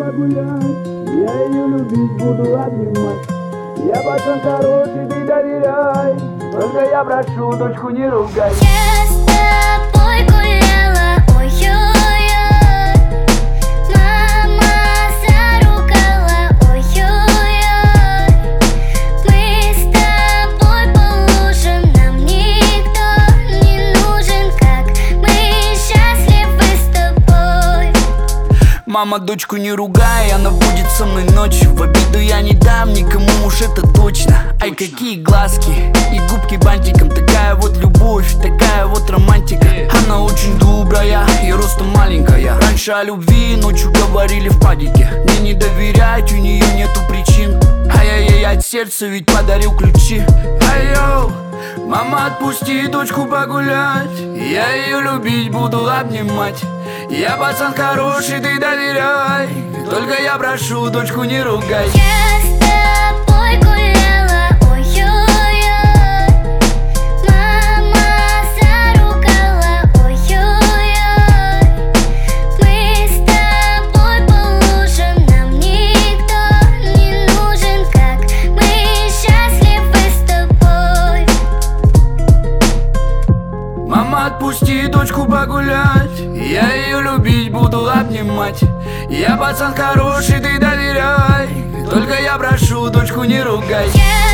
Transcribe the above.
погулять, я ее любить буду, обнимать. Я пацан хороший, ты доверяй, только я прошу, дочку не ругай. Я с тобой гуляла, ой-ой-ой, мама заругала, ой-ой-ой. Мы с тобой по лужам, нам никто не нужен, как мы счастливы с тобой. Мама, дочку не ругай, она будет со мной ночью. В обиду я не дам никому, уж это точно. Ай, какие глазки и губки бантиком. Такая вот любовь, такая вот романтика. Она очень добрая и ростом маленькая. Раньше о любви ночью говорили в падике. Мне не доверять, у нее нету причин. Ай-яй-яй, от сердца ведь подарил ключи. Ай-йоу, мама, отпусти дочку погулять, я ее любить буду, обнимать. Я пацан хороший, ты доверяй, только я прошу, дочку не ругай. Я с тобой гуляла, ой-ой-ой, мама заругала, ой-ой-ой. Мы с тобой по лужам, нам никто не нужен, как мы счастливы с тобой. Мама, отпусти дочку погулять, я ее любить буду, обнимать. Я пацан хороший, ты доверяй, только я прошу, дочку не ругай.